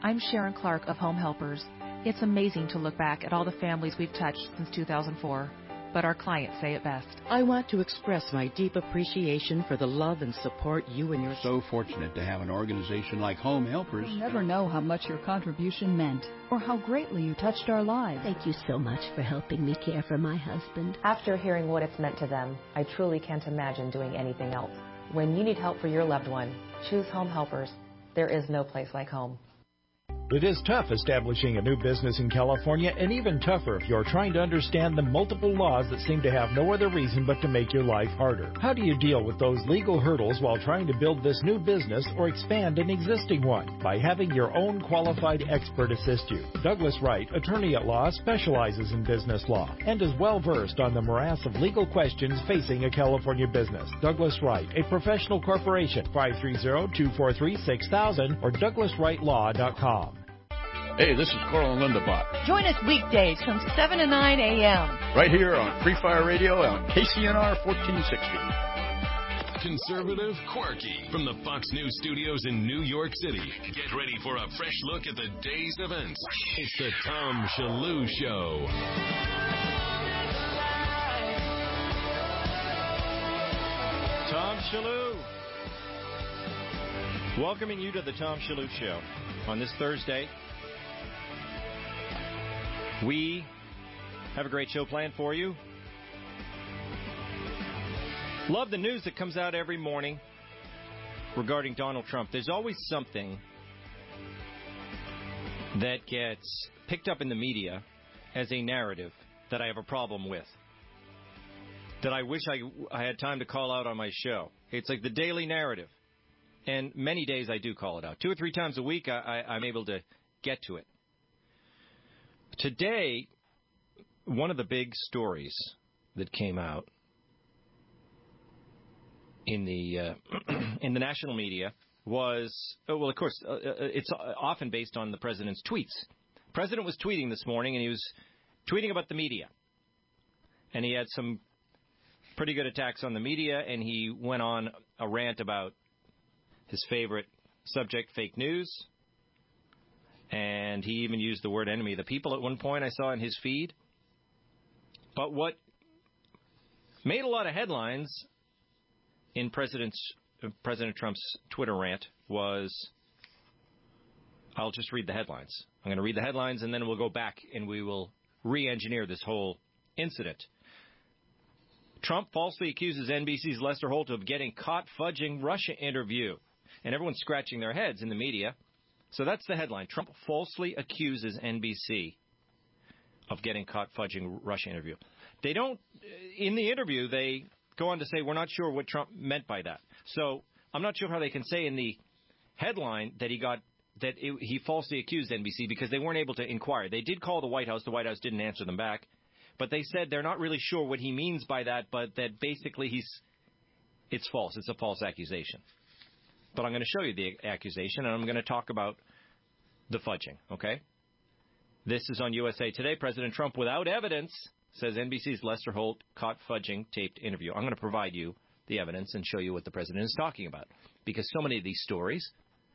I'm Sharon Clark of Home Helpers. It's amazing to look back at all the families we've touched since 2004, but our clients say it best. I want to express my deep appreciation for the love and support you and your... So fortunate to have an organization like Home Helpers. You'll never know how much your contribution meant or how greatly you touched our lives. Thank you so much for helping me care for my husband. After hearing what it's meant to them, I truly can't imagine doing anything else. When you need help for your loved one, choose Home Helpers. There is no place like home. It is tough establishing a new business in California, and even tougher if you're trying to understand the multiple laws that seem to have no other reason but to make your life harder. How do you deal with those legal hurdles while trying to build this new business or expand an existing one? By having your own qualified expert assist you. Douglas Wright, attorney at law, specializes in business law and is well versed on the morass of legal questions facing a California business. Douglas Wright, a professional corporation, 530-243-6000 or DouglasWrightLaw.com. Hey, this is Carl and Linda Bott. Join us weekdays from 7 to 9 a.m. Right here on Free Fire Radio on KCNR 1460. Conservative, quirky. From the Fox News studios in New York City. Get ready for a fresh look at the day's events. It's the Tom Shillue Show. Tom Shillue. Welcoming you to the Tom Shillue Show on this Thursday. We have a great show planned for you. Love the news that comes out every morning regarding Donald Trump. There's always something that gets picked up in the media as a narrative that I have a problem with, that I wish I had time to call out on my show. It's like the daily narrative. And many days I do call it out. 2 or 3 times a week I'm able to get to it. Today, one of the big stories that came out in the in the national media was, well, of course, it's often based on the president's tweets. The president was tweeting this morning, and he was tweeting about the media. And he had some pretty good attacks on the media, and he went on a rant about his favorite subject, fake news. And he even used the word enemy of the people at one point I saw in his feed. But what made a lot of headlines in President Trump's Twitter rant was, I'll just read the headlines. I'm going to read the headlines, and then we'll go back and we will re-engineer this whole incident. Trump falsely accuses NBC's Lester Holt of getting caught fudging Russia interview. And everyone's scratching their heads in the media. So that's the headline. Trump falsely accuses NBC of getting caught fudging Russia interview. They don't, in the interview, they go on to say, we're not sure what Trump meant by that. So I'm not sure how they can say in the headline that he falsely accused NBC because they weren't able to inquire. They did call the White House. The White House didn't answer them back. But they said they're not really sure what he means by that, but that basically it's false. It's a false accusation. But I'm going to show you the accusation, and I'm going to talk about the fudging, okay? This is on USA Today. President Trump, without evidence, says NBC's Lester Holt caught fudging taped interview. I'm going to provide you the evidence and show you what the president is talking about. Because so many of these stories,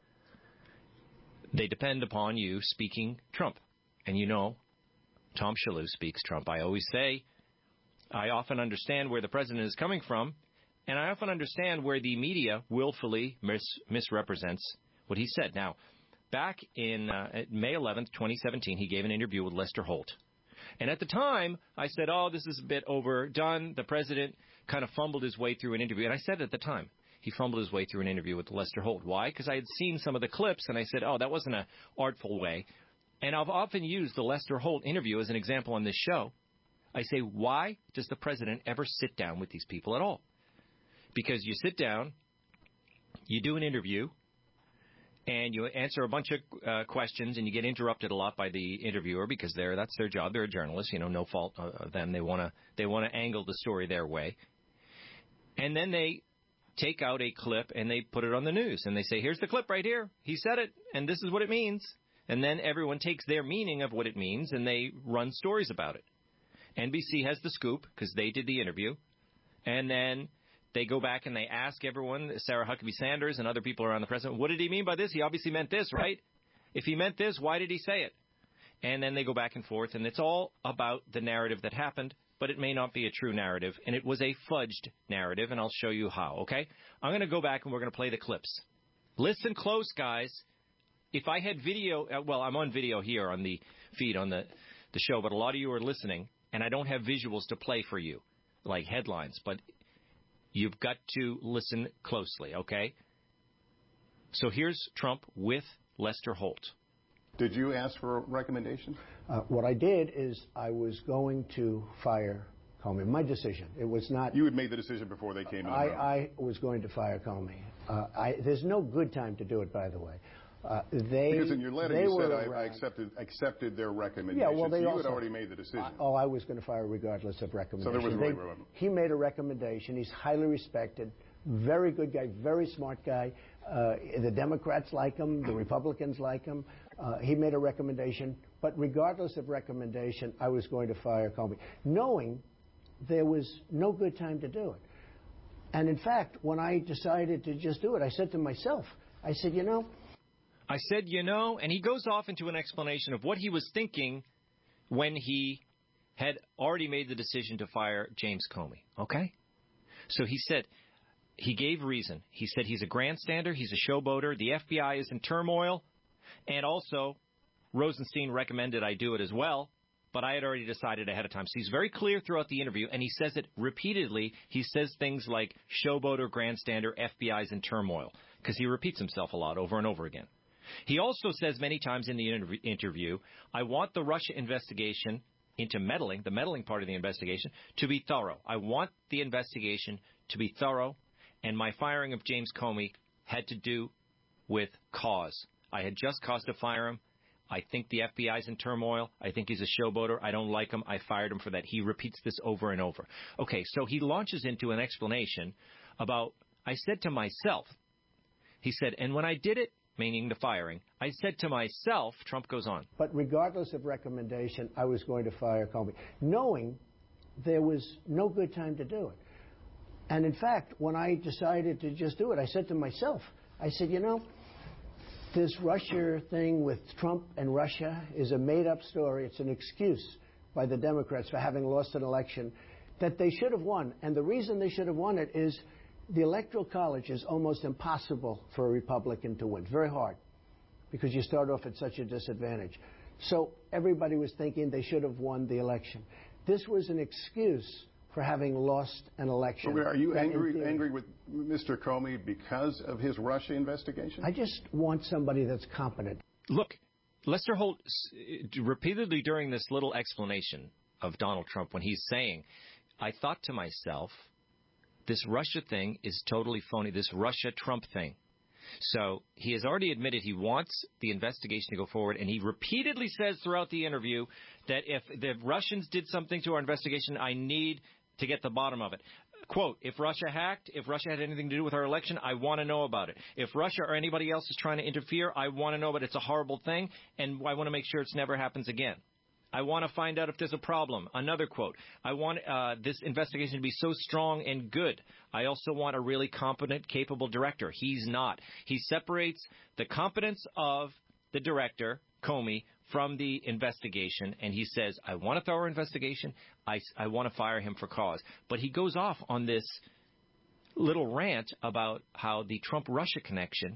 they depend upon you speaking Trump. And you know, Tom Shillue speaks Trump. I always say I often understand where the president is coming from, and I often understand where the media willfully misrepresents what he said. Now, back in May 11th, 2017, he gave an interview with Lester Holt. And at the time, I said, oh, this is a bit overdone. The president kind of fumbled his way through an interview. And I said at the time, he fumbled his way through an interview with Lester Holt. Why? Because I had seen some of the clips, and I said, oh, that wasn't an artful way. And I've often used the Lester Holt interview as an example on this show. I say, why does the president ever sit down with these people at all? Because you sit down, you do an interview, and you answer a bunch of questions, and you get interrupted a lot by the interviewer because that's their job. They're a journalist, no fault of them. They want to angle the story their way. And then they take out a clip, and they put it on the news. And they say, here's the clip right here. He said it, and this is what it means. And then everyone takes their meaning of what it means, and they run stories about it. NBC has the scoop because they did the interview. And then they go back and they ask everyone, Sarah Huckabee Sanders and other people around the president, what did he mean by this? He obviously meant this, right? If he meant this, why did he say it? And then they go back and forth, and it's all about the narrative that happened, but it may not be a true narrative, and it was a fudged narrative, and I'll show you how, okay? I'm going to go back, and we're going to play the clips. Listen close, guys. If I had video, well, I'm on video here on the feed on the show, but a lot of you are listening, and I don't have visuals to play for you, like headlines, but you've got to listen closely, okay? So here's Trump with Lester Holt. Did you ask for a recommendation? What I did is I was going to fire Comey. My decision. It was not... You had made the decision before they came in. I was going to fire Comey. There's no good time to do it, by the way. Because in your letter you said I accepted their recommendation. Yeah, well, so you had already made the decision. I was going to fire regardless of recommendation. So there was really room. He made a recommendation. He's highly respected, very good guy, very smart guy. The Democrats like him. The Republicans like him. He made a recommendation. But regardless of recommendation, I was going to fire Comey, knowing there was no good time to do it. And in fact, when I decided to just do it, I said to myself, I said, I said, and he goes off into an explanation of what he was thinking when he had already made the decision to fire James Comey, okay? So he said, he gave reason. He said he's a grandstander, he's a showboater, the FBI is in turmoil, and also Rosenstein recommended I do it as well, but I had already decided ahead of time. So he's very clear throughout the interview, and he says it repeatedly. He says things like showboater, grandstander, FBI's in turmoil, because he repeats himself a lot over and over again. He also says many times in the interview, I want the Russia investigation into meddling, the meddling part of the investigation, to be thorough. I want the investigation to be thorough, and my firing of James Comey had to do with cause. I had just cause to fire him. I think the FBI's in turmoil. I think he's a showboater. I don't like him. I fired him for that. He repeats this over and over. Okay, so he launches into an explanation about, I said to myself, he said, and when I did it, meaning the firing, I said to myself, Trump goes on. But regardless of recommendation, I was going to fire Comey, knowing there was no good time to do it. And in fact, when I decided to just do it, I said to myself, I said, this Russia thing with Trump and Russia is a made-up story. It's an excuse by the Democrats for having lost an election that they should have won. And the reason they should have won it is the Electoral College is almost impossible for a Republican to win. Very hard, because you start off at such a disadvantage. So everybody was thinking they should have won the election. This was an excuse for having lost an election. Are you angry with Mr. Comey because of his Russia investigation? I just want somebody that's competent. Look, Lester Holt, repeatedly during this little explanation of Donald Trump, when he's saying, I thought to myself, this Russia thing is totally phony, this Russia-Trump thing. So he has already admitted he wants the investigation to go forward, and he repeatedly says throughout the interview that if the Russians did something to our investigation, I need to get the bottom of it. Quote, if Russia hacked, if Russia had anything to do with our election, I want to know about it. If Russia or anybody else is trying to interfere, I want to know about it. It's a horrible thing, and I want to make sure it never happens again. I want to find out if there's a problem. Another quote, I want this investigation to be so strong and good. I also want a really competent, capable director. He's not. He separates the competence of the director, Comey, from the investigation, and he says, I want a thorough investigation. I want to fire him for cause. But he goes off on this little rant about how the Trump-Russia connection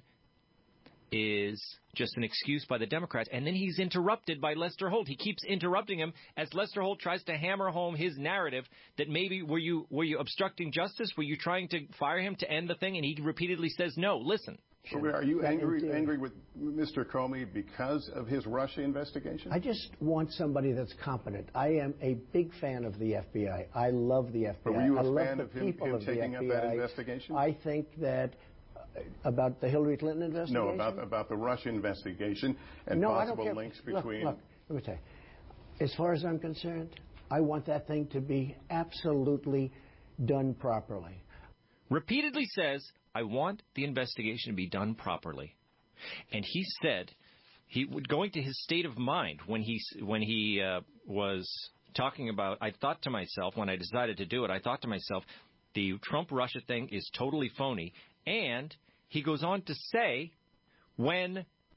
is just an excuse by the Democrats, and then he's interrupted by Lester Holt. He keeps interrupting him as Lester Holt tries to hammer home his narrative that maybe were you obstructing justice? Were you trying to fire him to end the thing? And he repeatedly says, no, listen. So are you angry with Mr. Comey because of his Russia investigation? I just want somebody that's competent. I am a big fan of the FBI. I love the FBI. But were you a fan of him taking up that investigation? I think that about the Hillary Clinton investigation? No, about the Russia investigation and possible links between... Look, let me tell you. As far as I'm concerned, I want that thing to be absolutely done properly. Repeatedly says, I want the investigation to be done properly. And he said, going to his state of mind when he was talking about, I thought to myself, when I decided to do it, I thought to myself, the Trump-Russia thing is totally phony. And he goes on to say, when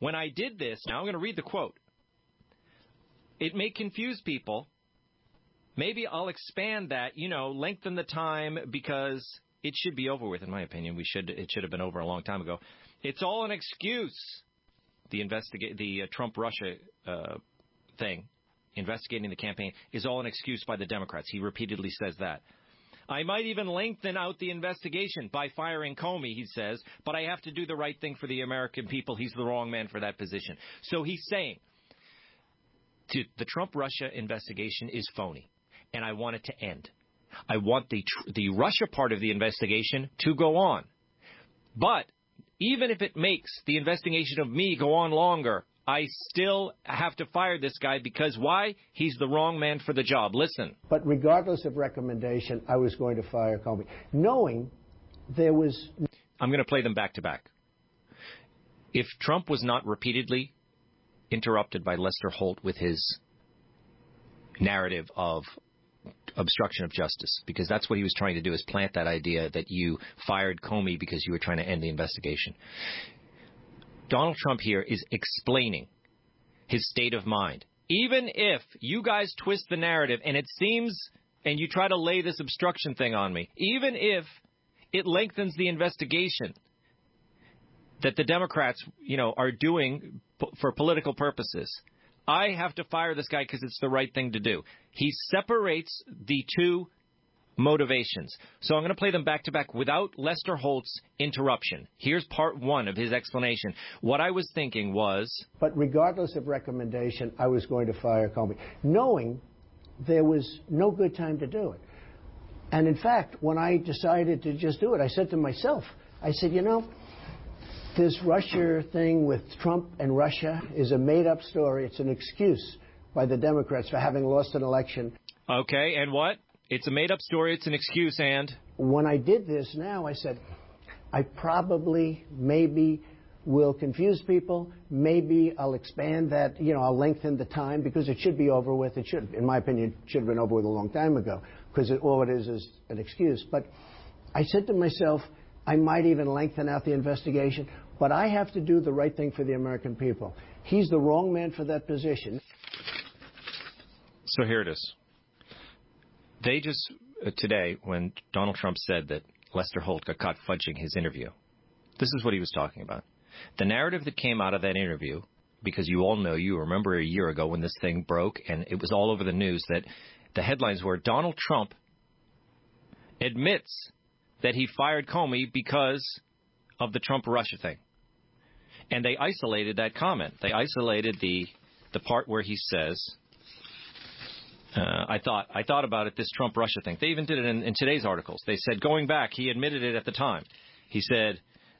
When I did this, now I'm going to read the quote. It may confuse people. Maybe I'll expand that, lengthen the time because it should be over with, in my opinion. It should have been over a long time ago. It's all an excuse. The Trump-Russia thing, investigating the campaign, is all an excuse by the Democrats. He repeatedly says that. I might even lengthen out the investigation by firing Comey, he says, but I have to do the right thing for the American people. He's the wrong man for that position. So he's saying the Trump-Russia investigation is phony, and I want it to end. I want the Russia part of the investigation to go on. But even if it makes the investigation of me go on longer, I still have to fire this guy because why? He's the wrong man for the job. Listen. But regardless of recommendation, I was going to fire Comey, knowing there was... I'm going to play them back to back. If Trump was not repeatedly interrupted by Lester Holt with his narrative of obstruction of justice, because that's what he was trying to do, is plant that idea that you fired Comey because you were trying to end the investigation. Donald Trump here is explaining his state of mind. Even if you guys twist the narrative and it seems, and you try to lay this obstruction thing on me, even if it lengthens the investigation that the Democrats, are doing for political purposes, I have to fire this guy because it's the right thing to do. He separates the two motivations. So I'm going to play them back to back without Lester Holt's interruption. Here's part one of his explanation. What I was thinking was... But regardless of recommendation, I was going to fire Comey, knowing there was no good time to do it. And in fact, when I decided to just do it, I said to myself, this Russia thing with Trump and Russia is a made-up story. It's an excuse by the Democrats for having lost an election. Okay, and what? It's a made-up story. It's an excuse, and? When I did this now, I said, I probably, maybe will confuse people. Maybe I'll expand that, I'll lengthen the time because it should be over with. It should, in my opinion, should have been over with a long time ago because all it is an excuse. But I said to myself, I might even lengthen out the investigation, but I have to do the right thing for the American people. He's the wrong man for that position. So here it is. They just, today, when Donald Trump said that Lester Holt got caught fudging his interview, this is what he was talking about. The narrative that came out of that interview, because you all know, you remember a year ago when this thing broke and it was all over the news, that the headlines were Donald Trump admits that he fired Comey because of the Trump-Russia thing. And they isolated that comment. They isolated the part where he says... I thought about it, this Trump-Russia thing. They even did it in today's articles. They said, going back, he admitted it at the time. He said,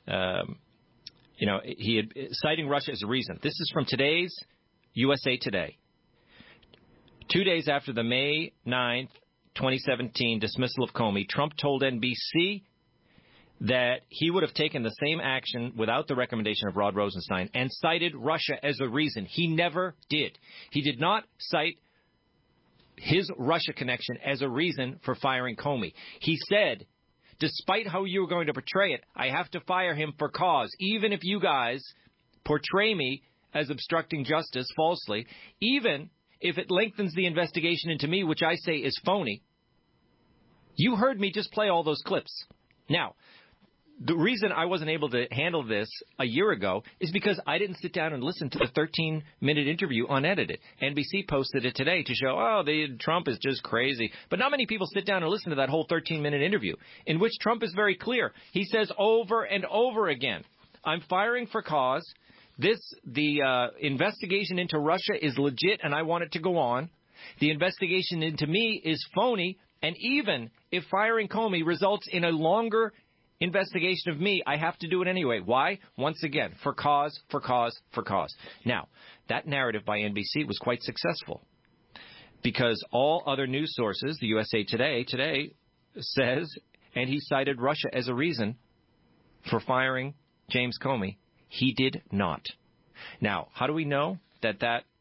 citing Russia as a reason. This is from today's USA Today. 2 days after the May 9th, 2017 dismissal of Comey, Trump told NBC that he would have taken the same action without the recommendation of Rod Rosenstein and cited Russia as a reason. He never did. He did not cite his Russia connection as a reason for firing Comey. He said, despite how you were going to portray it, I have to fire him for cause. Even if you guys portray me as obstructing justice falsely, even if it lengthens the investigation into me, which I say is phony. You heard me just play all those clips. Now, the reason I wasn't able to handle this a year ago is because I didn't sit down and listen to the 13-minute interview unedited. NBC posted it today to show, Trump is just crazy. But not many people sit down and listen to that whole 13-minute interview, in which Trump is very clear. He says over and over again, I'm firing for cause. The investigation into Russia is legit, and I want it to go on. The investigation into me is phony, and even if firing Comey results in a longer investigation of me, I have to do it anyway. Why? Once again, for cause, for cause, for cause. Now, that narrative by NBC was quite successful because all other news sources, the USA Today says, and he cited Russia as a reason for firing James Comey. He did not. Now, how do we know that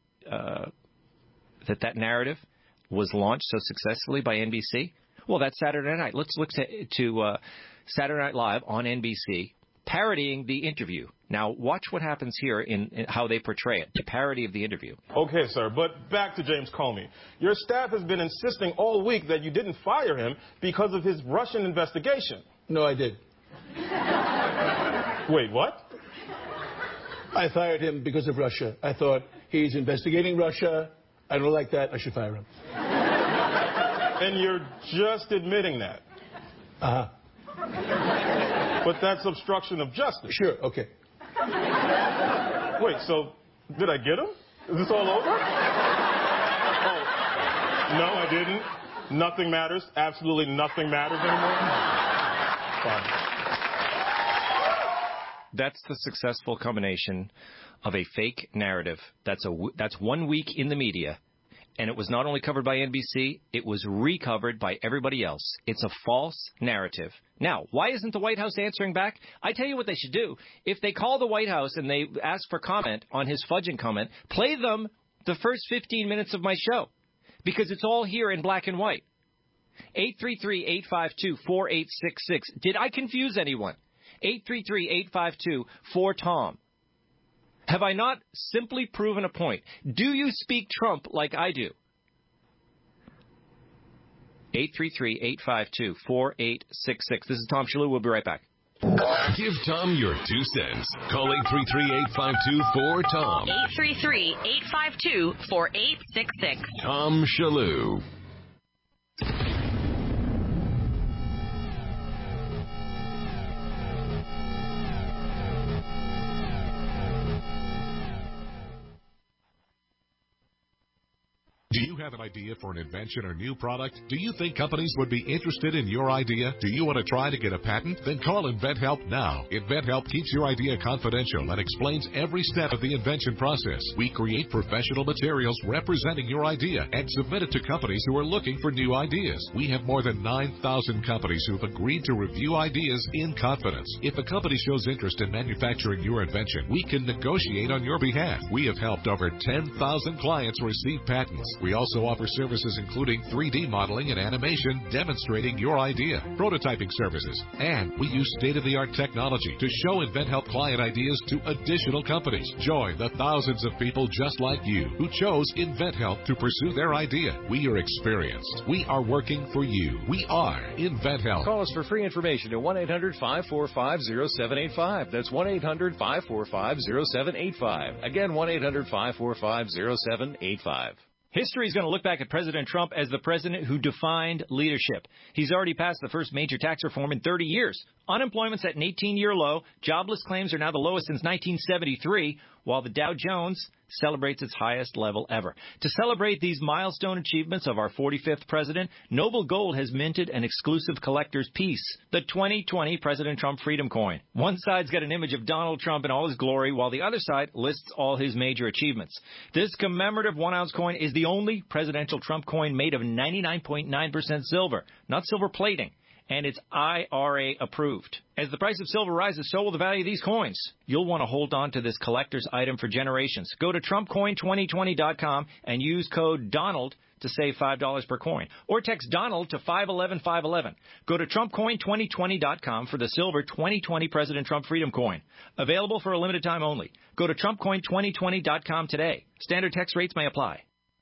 narrative was launched so successfully by NBC? Well, that Saturday night. Let's look to Saturday Night Live on NBC parodying the interview. Now, watch what happens here in how they portray it, the parody of the interview. Okay, sir, but back to James Comey. Your staff has been insisting all week that you didn't fire him because of his Russian investigation. No, I did. Wait, what? I fired him because of Russia. I thought, he's investigating Russia. I don't like that. I should fire him. And you're just admitting that? Uh-huh. But that's obstruction of justice. Sure, okay. Wait, so did I get him? Is this all over? Oh, no, I didn't. Nothing matters. Absolutely nothing matters anymore. Fine. That's the successful combination of a fake narrative. That's 1 week in the media. And it was not only covered by NBC, it was recovered by everybody else. It's a false narrative. Now, why isn't the White House answering back? I tell you what they should do. If they call the White House and they ask for comment on his fudging comment, play them the first 15 minutes of my show, because it's all here in black and white. 833-852-4866. Did I confuse anyone? 833-852-4TOM. Have I not simply proven a point? Do you speak Trump like I do? 833-852-4866. This is Tom Shalhoub. We'll be right back. Give Tom your 2 cents. Call 833-852-4TOM. 833-852-4866. Tom Shalhoub. Do you have an idea for an invention or new product? Do you think companies would be interested in your idea? Do you want to try to get a patent? Then call InventHelp now. InventHelp keeps your idea confidential and explains every step of the invention process. We create professional materials representing your idea and submit it to companies who are looking for new ideas. We have more than 9,000 companies who have agreed to review ideas in confidence. If a company shows interest in manufacturing your invention, we can negotiate on your behalf. We have helped over 10,000 clients receive patents. We also offer services including 3D modeling and animation demonstrating your idea, prototyping services, and we use state-of-the-art technology to show InventHelp client ideas to additional companies. Join the thousands of people just like you who chose InventHelp to pursue their idea. We are experienced. We are working for you. We are InventHelp. Call us for free information at 1-800-545-0785. That's 1-800-545-0785. Again, 1-800-545-0785. History is going to look back at President Trump as the president who defined leadership. He's already passed the first major tax reform in 30 years. Unemployment's at an 18-year low. Jobless claims are now the lowest since 1973, while the Dow Jones celebrates its highest level ever. To celebrate these milestone achievements of our 45th president, Noble Gold has minted an exclusive collector's piece, the 2020 President Trump Freedom Coin. One side's got an image of Donald Trump in all his glory, while the other side lists all his major achievements. This commemorative 1-ounce coin is the only presidential Trump coin made of 99.9% silver, not silver plating, and it's IRA approved. As the price of silver rises, so will the value of these coins. You'll want to hold on to this collector's item for generations. Go to TrumpCoin2020.com and use code Donald to save $5 per coin. Or text Donald to 511-511. Go to TrumpCoin2020.com for the silver 2020 President Trump Freedom Coin. Available for a limited time only. Go to TrumpCoin2020.com today. Standard text rates may apply.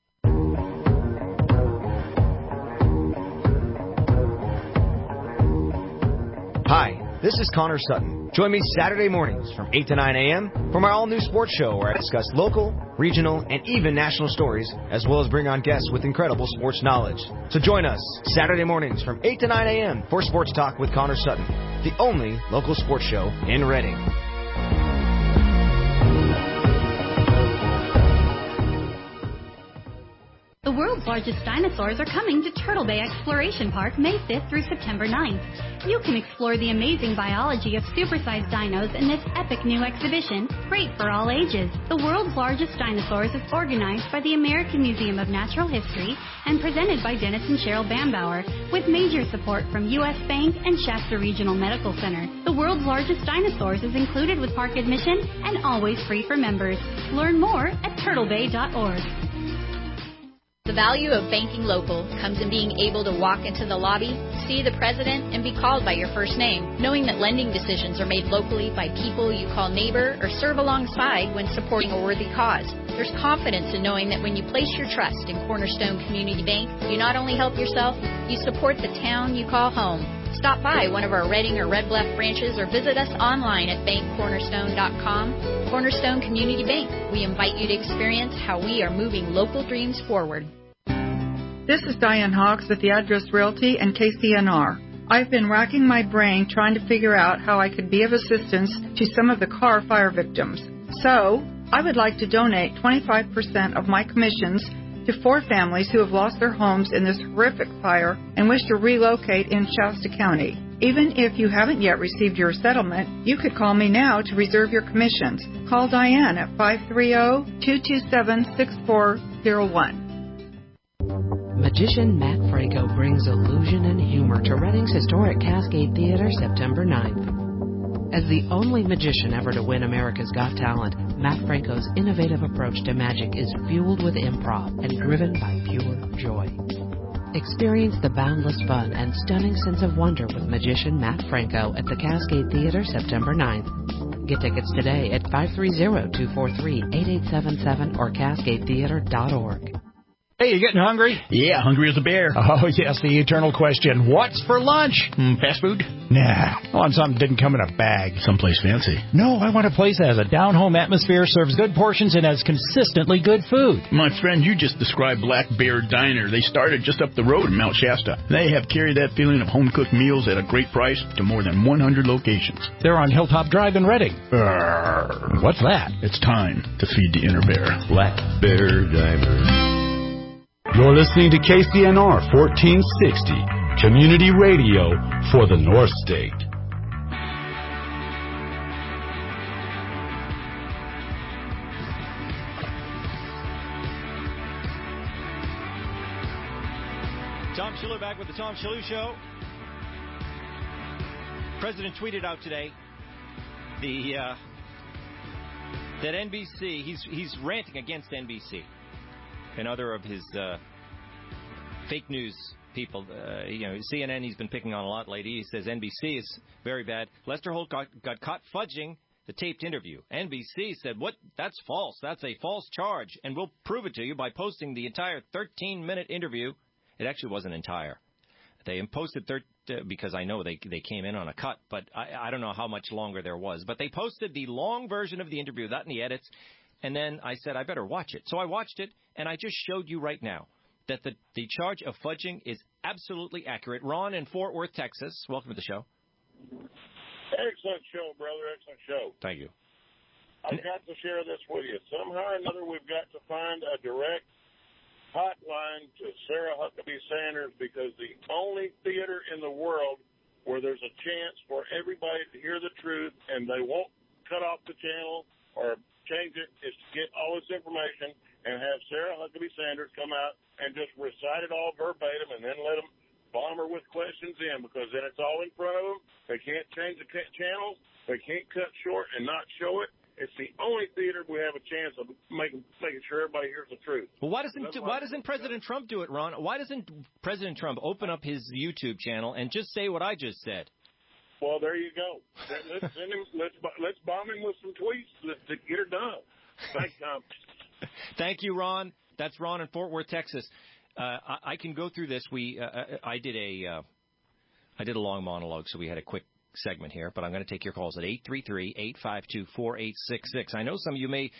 Hi, this is Connor Sutton. Join me Saturday mornings from 8 to 9 a.m. for my all-new sports show where I discuss local, regional, and even national stories, as well as bring on guests with incredible sports knowledge. So join us Saturday mornings from 8 to 9 a.m. for Sports Talk with Connor Sutton, the only local sports show in Reading. The world's largest dinosaurs are coming to Turtle Bay Exploration Park May 5th through September 9th. You can explore the amazing biology of supersized dinos in this epic new exhibition, great for all ages. The world's largest dinosaurs is organized by the American Museum of Natural History and presented by Dennis and Cheryl Bambauer, with major support from U.S. Bank and Shasta Regional Medical Center. The world's largest dinosaurs is included with park admission and always free for members. Learn more at turtlebay.org. The value of banking local comes in being able to walk into the lobby, see the president, and be called by your first name, knowing that lending decisions are made locally by people you call neighbor or serve alongside when supporting a worthy cause. There's confidence in knowing that when you place your trust in Cornerstone Community Bank, you not only help yourself, you support the town you call home. Stop by one of our Reading or Red Bluff branches or visit us online at bankcornerstone.com. Cornerstone Community Bank. We invite you to experience how we are moving local dreams forward. This is Diane Hawks with the Address Realty and KCNR. I've been racking my brain trying to figure out how I could be of assistance to some of the Carr fire victims. So, I would like to donate 25% of my commissions to 4 families who have lost their homes in this horrific fire and wish to relocate in Shasta County. Even if you haven't yet received your settlement, you could call me now to reserve your commissions. Call Diane at 530-227-6401. Magician Matt Franco brings illusion and humor to Reading's historic Cascade Theater September 9th. As the only magician ever to win America's Got Talent, Matt Franco's innovative approach to magic is fueled with improv and driven by pure joy. Experience the boundless fun and stunning sense of wonder with magician Matt Franco at the Cascade Theater September 9th. Get tickets today at 530-243-8877 or cascadetheater.org. Hey, you getting hungry? Yeah, hungry as a bear. Oh, yes, the eternal question. What's for lunch? Fast food? Nah, I want something that didn't come in a bag. Someplace fancy. No, I want a place that has a down-home atmosphere, serves good portions, and has consistently good food. My friend, you just described Black Bear Diner. They started just up the road in Mount Shasta. They have carried that feeling of home-cooked meals at a great price to more than 100 locations. They're on Hilltop Drive in Reading. What's that? It's time to feed the inner bear. Black Bear Diner. You're listening to KCNR 1460, community radio for the North State. Tom Schiller back with the Tom Schiller Show. President tweeted out today that NBC, he's ranting against NBC. And other of his fake news people. CNN he's been picking on a lot lately. He says NBC is very bad. Lester Holt got caught fudging the taped interview. NBC said, "What? That's false. That's a false charge. And we'll prove it to you by posting the entire 13-minute interview." It actually wasn't entire. They posted because I know they came in on a cut, but I don't know how much longer there was. But they posted the long version of the interview, not in the edits. And then I said, I better watch it. So I watched it, and I just showed you right now that the charge of fudging is absolutely accurate. Ron in Fort Worth, Texas. Welcome to the show. Excellent show, brother. Excellent show. Thank you. I've got to share this with you. Somehow or another, we've got to find a direct hotline to Sarah Huckabee Sanders, because the only theater in the world where there's a chance for everybody to hear the truth and they won't cut off the channel or change it is to get all this information and have Sarah Huckabee Sanders come out and just recite it all verbatim and then let them bomb her with questions in, because then it's all in front of them. They can't change the channels. They can't cut short and not show it. It's the only theater we have a chance of making sure everybody hears the truth. Well, why doesn't President Trump do it, Ron? Why doesn't President Trump open up his YouTube channel and just say what I just said? Well, there you go. Let's send him. Let's bomb him with some tweets to get her done. Thanks, Tom. Thank you, Ron. That's Ron in Fort Worth, Texas. I can go through this. I did a long monologue, so we had a quick segment here, but I'm going to take your calls at 833-852-4866. I know some of you may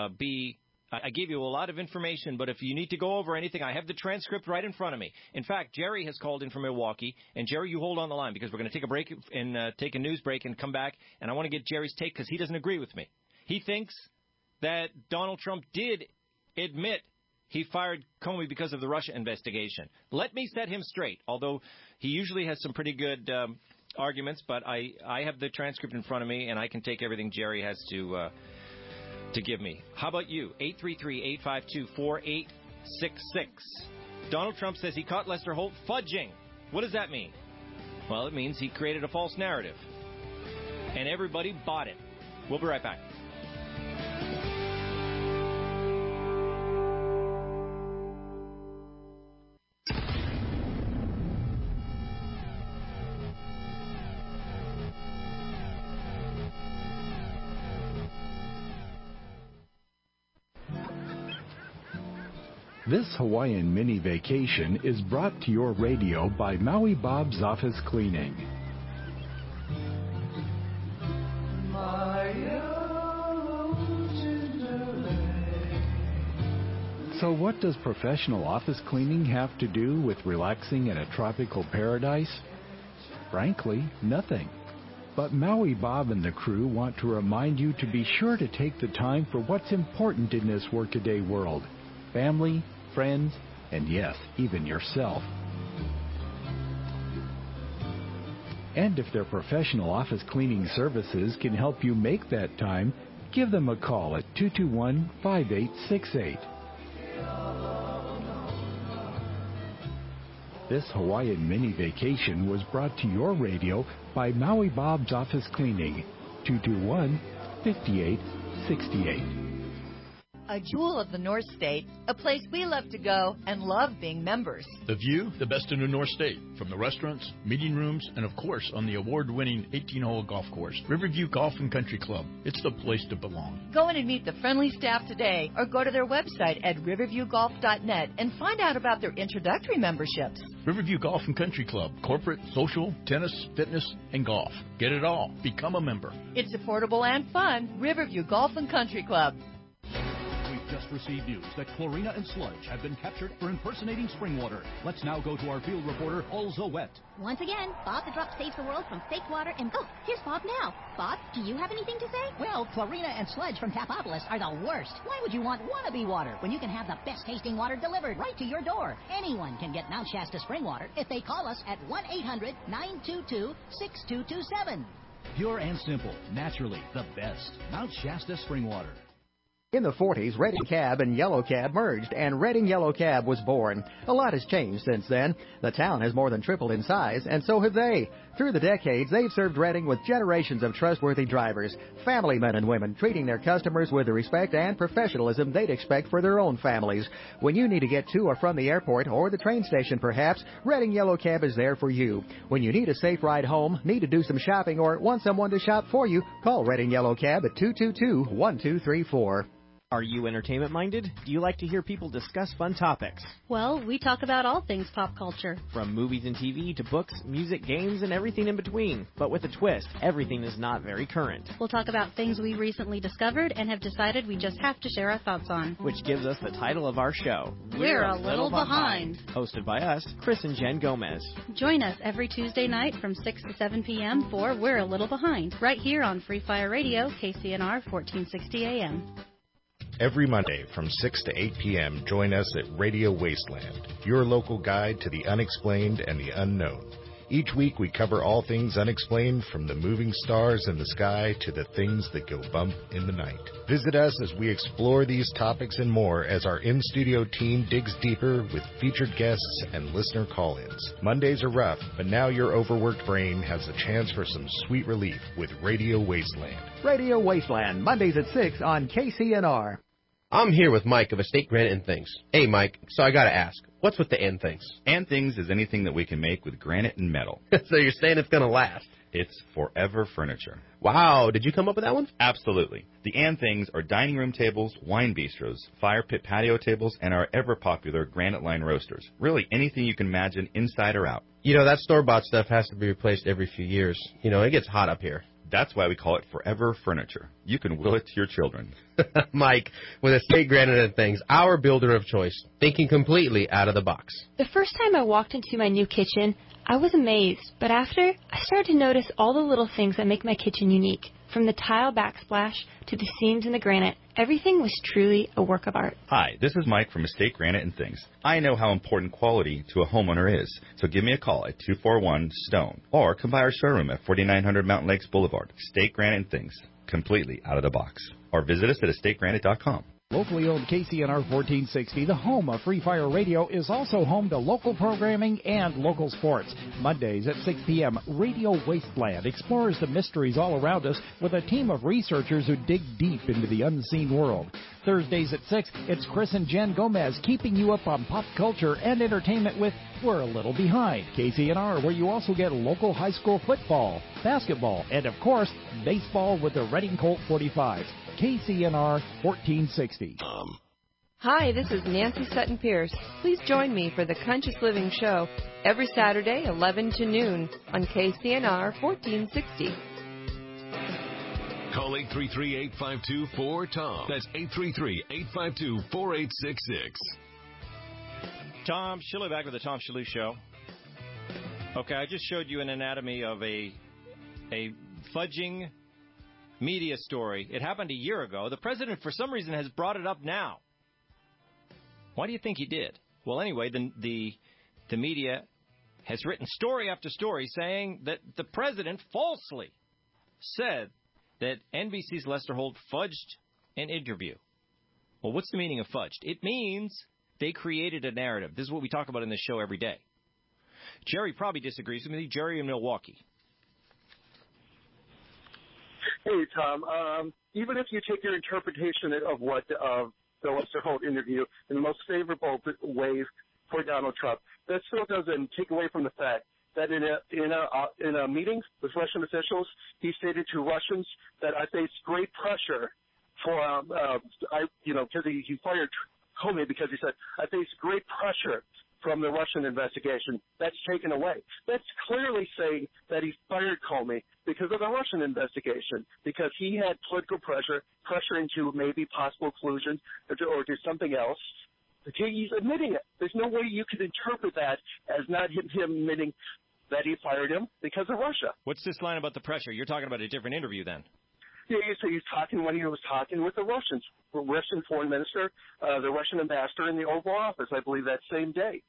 I gave you a lot of information, but if you need to go over anything, I have the transcript right in front of me. In fact, Jerry has called in from Milwaukee, and Jerry, you hold on the line because we're going to take a break and take a news break and come back, and I want to get Jerry's take because he doesn't agree with me. He thinks that Donald Trump did admit he fired Comey because of the Russia investigation. Let me set him straight, although he usually has some pretty good arguments, but I have the transcript in front of me, and I can take everything Jerry has to give me. How about you? 833-852-4866. Donald Trump says he caught Lester Holt fudging. What does that mean? Well, it means he created a false narrative, and everybody bought it. We'll be right back. This Hawaiian mini vacation is brought to your radio by Maui Bob's Office Cleaning. So what does professional office cleaning have to do with relaxing in a tropical paradise? Frankly, nothing. But Maui Bob and the crew want to remind you to be sure to take the time for what's important in this workaday world. Family, friends, and yes, even yourself. And if their professional office cleaning services can help you make that time, give them a call at 221-5868. This Hawaiian mini vacation was brought to your radio by Maui Bob's Office Cleaning, 221-5868. A jewel of the North State, a place we love to go and love being members. The view, the best in the North State, from the restaurants, meeting rooms, and of course on the award-winning 18-hole golf course, Riverview Golf and Country Club. It's the place to belong. Go in and meet the friendly staff today or go to their website at riverviewgolf.net and find out about their introductory memberships. Riverview Golf and Country Club, corporate, social, tennis, fitness, and golf. Get it all. Become a member. It's affordable and fun. Riverview Golf and Country Club. Just received news that Chlorina and Sludge have been captured for impersonating spring water. Let's now go to our field reporter, Alza Wet. Once again, Bob the Drop saves the world from fake water and... Oh, here's Bob now. Bob, do you have anything to say? Well, Chlorina and Sludge from Tapopolis are the worst. Why would you want wannabe water when you can have the best tasting water delivered right to your door? Anyone can get Mount Shasta spring water if they call us at 1-800-922-6227. Pure and simple, naturally the best. Mount Shasta spring water. In the 40s, Redding Cab and Yellow Cab merged, and Redding Yellow Cab was born. A lot has changed since then. The town has more than tripled in size, and so have they. Through the decades, they've served Redding with generations of trustworthy drivers, family men and women, treating their customers with the respect and professionalism they'd expect for their own families. When you need to get to or from the airport or the train station, perhaps, Redding Yellow Cab is there for you. When you need a safe ride home, need to do some shopping, or want someone to shop for you, call Redding Yellow Cab at 222-1234. Are you entertainment-minded? Do you like to hear people discuss fun topics? Well, we talk about all things pop culture. From movies and TV to books, music, games, and everything in between. But with a twist, everything is not very current. We'll talk about things we recently discovered and have decided we just have to share our thoughts on. Which gives us the title of our show, We're a Little Behind. Hosted by us, Chris and Jen Gomez. Join us every Tuesday night from 6 to 7 p.m. for We're a Little Behind, right here on Free Fire Radio, KCNR 1460 AM. Every Monday from 6 to 8 p.m., join us at Radio Wasteland, your local guide to the unexplained and the unknown. Each week we cover all things unexplained, from the moving stars in the sky to the things that go bump in the night. Visit us as we explore these topics and more as our in-studio team digs deeper with featured guests and listener call-ins. Mondays are rough, but now your overworked brain has a chance for some sweet relief with Radio Wasteland. Radio Wasteland, Mondays at 6 on KCNR. I'm here with Mike of Estate Granite and Things. Hey, Mike, so I gotta ask, what's with the and things? And things is anything that we can make with granite and metal. So you're saying it's gonna last? It's Forever Furniture. Wow, did you come up with that one? Absolutely. The and things are dining room tables, wine bistros, fire pit patio tables, and our ever-popular granite line roasters. Really anything you can imagine inside or out. You know, that store-bought stuff has to be replaced every few years. You know, it gets hot up here. That's why we call it Forever Furniture. You can will it to your children. Mike, with Estate Granite and Things, our builder of choice, thinking completely out of the box. The first time I walked into my new kitchen, I was amazed, but after, I started to notice all the little things that make my kitchen unique. From the tile backsplash to the seams in the granite, everything was truly a work of art. Hi, this is Mike from Estate Granite and Things. I know how important quality to a homeowner is, so give me a call at 241-STONE or come by our showroom at 4900 Mountain Lakes Boulevard. Estate Granite and Things, completely out of the box. Or visit us at estategranite.com. Locally owned KCNR 1460, the home of Free Fire Radio, is also home to local programming and local sports. Mondays at 6 p.m., Radio Wasteland explores the mysteries all around us with a team of researchers who dig deep into the unseen world. Thursdays at 6, it's Chris and Jen Gomez keeping you up on pop culture and entertainment with We're a Little Behind. KCNR, where you also get local high school football, basketball, and of course, baseball with the Redding Colt 45s. KCNR 1460. Hi, this is Nancy Sutton Pierce. Please join me for the Conscious Living Show every Saturday, 11 to noon on KCNR 1460. Call 833-852-4TOM. That's 833-852-4866. Tom Shillue back with the Tom Shillue Show. Okay, I just showed you an anatomy of a fudging media story. It happened a year ago. The president, for some reason, has brought it up now. Why do you think he did? Well, anyway, the media has written story after story saying that the president falsely said that NBC's Lester Holt fudged an interview. Well, what's the meaning of fudged? It means they created a narrative. This is what we talk about in this show every day. Jerry probably disagrees with me. Jerry in Milwaukee. Hey, Tom. Even if you take your interpretation of what the Lester Holt interview in the most favorable way for Donald Trump, that still doesn't take away from the fact that in a meeting with Russian officials, he stated to Russians that I face great pressure for because he fired Comey because he said I face great pressure from the Russian investigation. That's taken away. That's clearly saying that he fired Comey because of the Russian investigation, because he had political pressure into maybe possible collusion or to something else. He's admitting it. There's no way you could interpret that as not him admitting that he fired him because of Russia. What's this line about the pressure? You're talking about a different interview then. Yeah, so he's talking when he was talking with the Russians, Russian foreign minister, the Russian ambassador in the Oval Office, I believe that same day.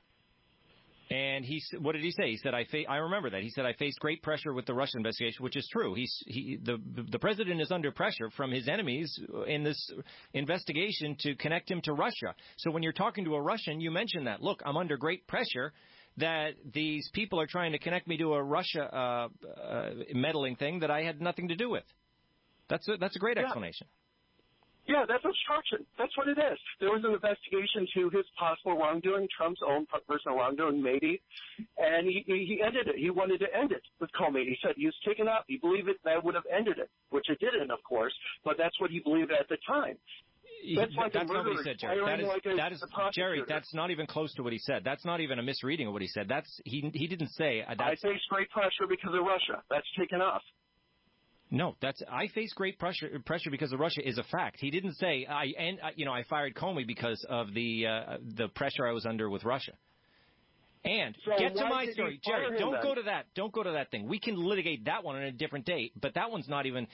And what did he say? He said, I remember that. He said, I faced great pressure with the Russian investigation, which is true. The president is under pressure from his enemies in this investigation to connect him to Russia. So when you're talking to a Russian, you mention that. Look, I'm under great pressure that these people are trying to connect me to a Russia meddling thing that I had nothing to do with. That's a great explanation. Yeah, that's obstruction. That's what it is. There was an investigation to his possible wrongdoing, Trump's own personal wrongdoing, maybe, and he ended it. He wanted to end it with Comey. He said he was taken up. He believed that would have ended it, which it didn't, of course, but that's what he believed at the time. That's not what he said, Jerry. Jerry, that's not even close to what he said. That's not even a misreading of what he said. He didn't say. I face great pressure because of Russia. That's taken off. No, I face great pressure because of Russia is a fact. He didn't say I fired Comey because of the pressure I was under with Russia. And so get to my story, Jerry. Don't go to that. Don't go to that thing. We can litigate that one on a different date, but that one's not even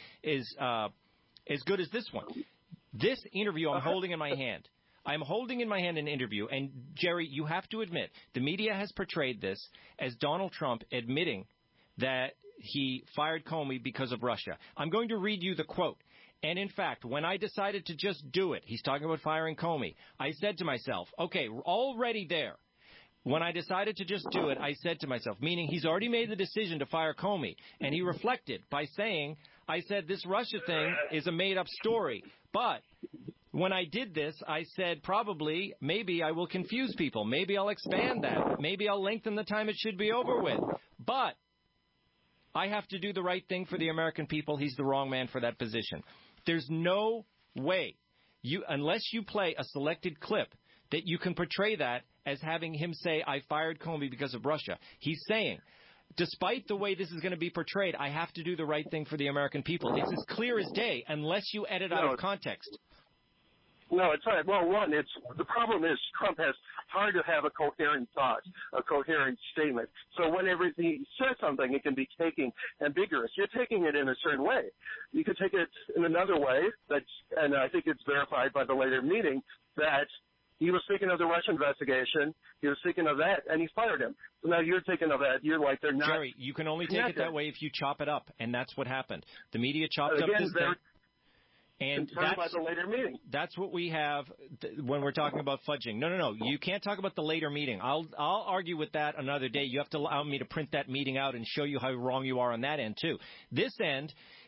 as good as this one. This interview I'm holding in my hand. I'm holding in my hand an interview, and Jerry, you have to admit the media has portrayed this as Donald Trump admitting that he fired Comey because of Russia. I'm going to read you the quote. And in fact, when I decided to just do it, he's talking about firing Comey, I said to myself, okay, we're already there. When I decided to just do it, I said to myself, meaning he's already made the decision to fire Comey, and he reflected by saying, I said this Russia thing is a made-up story, but when I did this, I said probably, maybe I will confuse people, maybe I'll expand that, maybe I'll lengthen the time it should be over with, but I have to do the right thing for the American people. He's the wrong man for that position. There's no way, unless you play a selected clip, that you can portray that as having him say, I fired Comey because of Russia. He's saying, despite the way this is going to be portrayed, I have to do the right thing for the American people. It's as clear as day, unless you edit out of context. No, it's not. Well, the problem is Trump has hard to have a coherent thought, a coherent statement. So whenever he says something, it can be taken ambiguous. You're taking it in a certain way. You could take it in another way, and I think it's verified by the later meeting, that he was thinking of the Russian investigation, he was thinking of that, and he fired him. So now you're thinking of that. You're like, they're not. Jerry, you can only take it that way if you chop it up, and that's what happened. The media chopped up this thing. And that's what we have when we're talking about fudging. No. You can't talk about the later meeting. I'll argue with that another day. You have to allow me to print that meeting out and show you how wrong you are on that end, too. This end,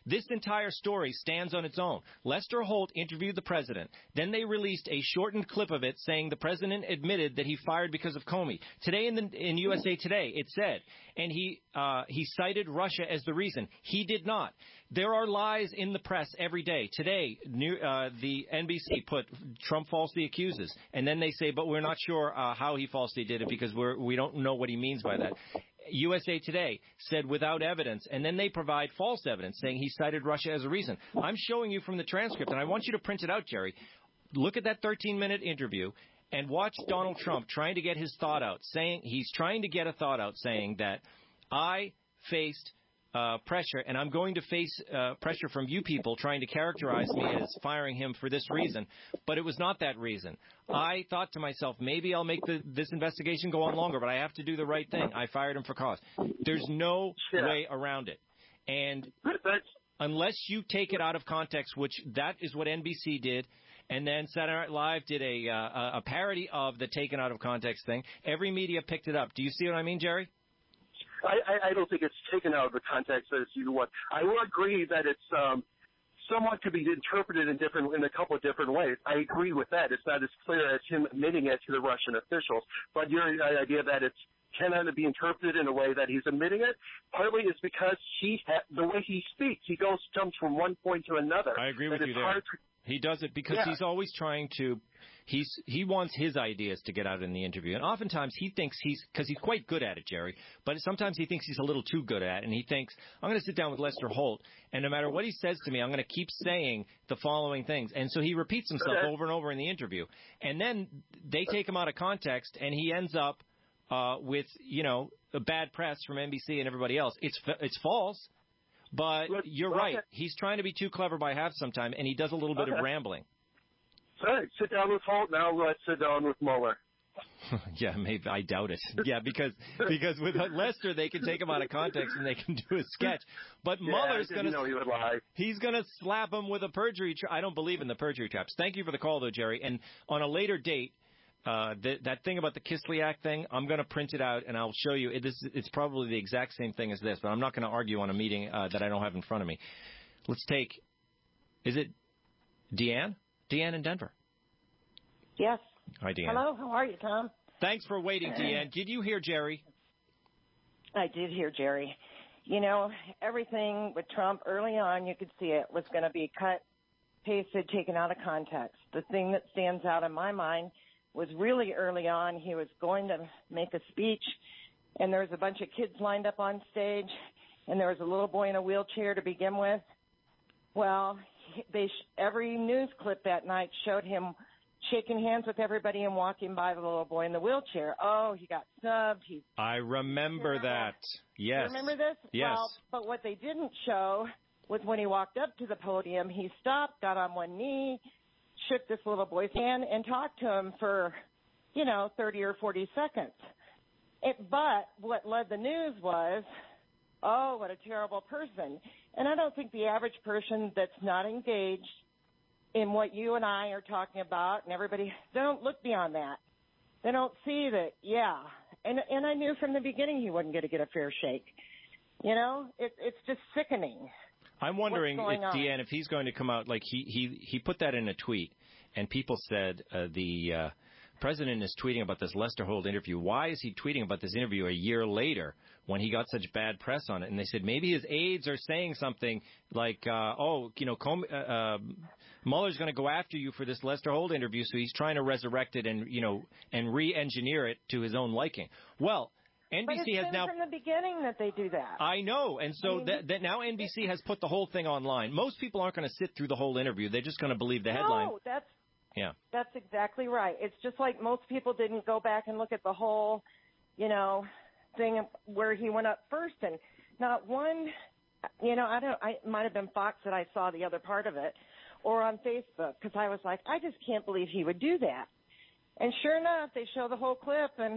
This entire story stands on its own. Lester Holt interviewed the president. Then they released a shortened clip of it saying the president admitted that he fired because of Comey. Today in USA Today, it said, and he cited Russia as the reason. He did not. There are lies in the press every day. Today, the NBC put Trump falsely accuses, and then they say, but we're not sure how he falsely did it because we don't know what he means by that. USA Today said without evidence, and then they provide false evidence saying he cited Russia as a reason. I'm showing you from the transcript, and I want you to print it out, Jerry. Look at that 13-minute interview and watch Donald Trump trying to get his thought out, saying he's trying to get a thought out saying that I faced pressure, and I'm going to face pressure from you people trying to characterize me as firing him for this reason, but it was not that reason. I thought to myself, maybe I'll make this investigation go on longer, but I have to do the right thing. I fired him for cause. There's no way around it. And unless you take it out of context, which that is what NBC did, and then Saturday Night Live did a parody of the taken out of context thing, every media picked it up. Do you see what I mean, Jerry? I don't think it's taken out of the context as you want. I will agree that it's somewhat could be interpreted in a couple of different ways. I agree with that. It's not as clear as him admitting it to the Russian officials. But your idea that it cannot be interpreted in a way that he's admitting it, partly is because the way he speaks, he jumps from one point to another. I agree with you there. He does it because he's always trying to. He wants his ideas to get out in the interview, and oftentimes he thinks because he's quite good at it, Jerry. But sometimes he thinks he's a little too good at it, and he thinks I'm going to sit down with Lester Holt, and no matter what he says to me, I'm going to keep saying the following things, and so he repeats himself over and over in the interview, and then they take him out of context, and he ends up with a bad press from NBC and everybody else. It's false. But you're right. He's trying to be too clever by half sometime, and he does a little bit of rambling. All right, sit down with Holt. Now let's sit down with Mueller. Yeah, maybe. I doubt it. Yeah, because with Lester, they can take him out of context and they can do a sketch. But Mueller's going to he would lie. He's going to slap him with a perjury. I don't believe in the perjury traps. Thank you for the call, though, Jerry. And on a later date, that thing about the Kislyak thing, I'm going to print it out and I'll show you. It's probably the exact same thing as this, but I'm not going to argue on a meeting that I don't have in front of me. Let's take, is it Deanne? Deanne in Denver. Yes. Hi, Deanne. Hello, how are you, Tom? Thanks for waiting, Deanne. Did you hear Jerry? I did hear Jerry. Everything with Trump early on, you could see it was going to be cut, pasted, taken out of context. The thing that stands out in my mind was really early on, he was going to make a speech, and there was a bunch of kids lined up on stage, and there was a little boy in a wheelchair to begin with. Well, every news clip that night showed him shaking hands with everybody and walking by the little boy in the wheelchair. Oh, he got snubbed. I remember that. Yes. You remember this? Yes. Well, but what they didn't show was when he walked up to the podium, he stopped, got on one knee, shook this little boy's hand and talked to him for, 30 or 40 seconds. But what led the news was, oh, what a terrible person. And I don't think the average person that's not engaged in what you and I are talking about and everybody, they don't look beyond that. They don't see that, And I knew from the beginning he wasn't going to get a fair shake. It's just sickening. I'm wondering if Deanne, if he's going to come out, like he put that in a tweet, and people said the president is tweeting about this Lester Holt interview. Why is he tweeting about this interview a year later when he got such bad press on it? And they said maybe his aides are saying something like, Mueller's going to go after you for this Lester Holt interview, so he's trying to resurrect it and re-engineer it to his own liking. Well, NBC has now from the beginning that they do that. I know, and so that now NBC has put the whole thing online. Most people aren't going to sit through the whole interview; they're just going to believe the headline. No, that's exactly right. It's just like most people didn't go back and look at the whole, thing where he went up first, and not one. It might have been Fox that I saw the other part of it, or on Facebook, because I was like, I just can't believe he would do that. And sure enough, they show the whole clip, and.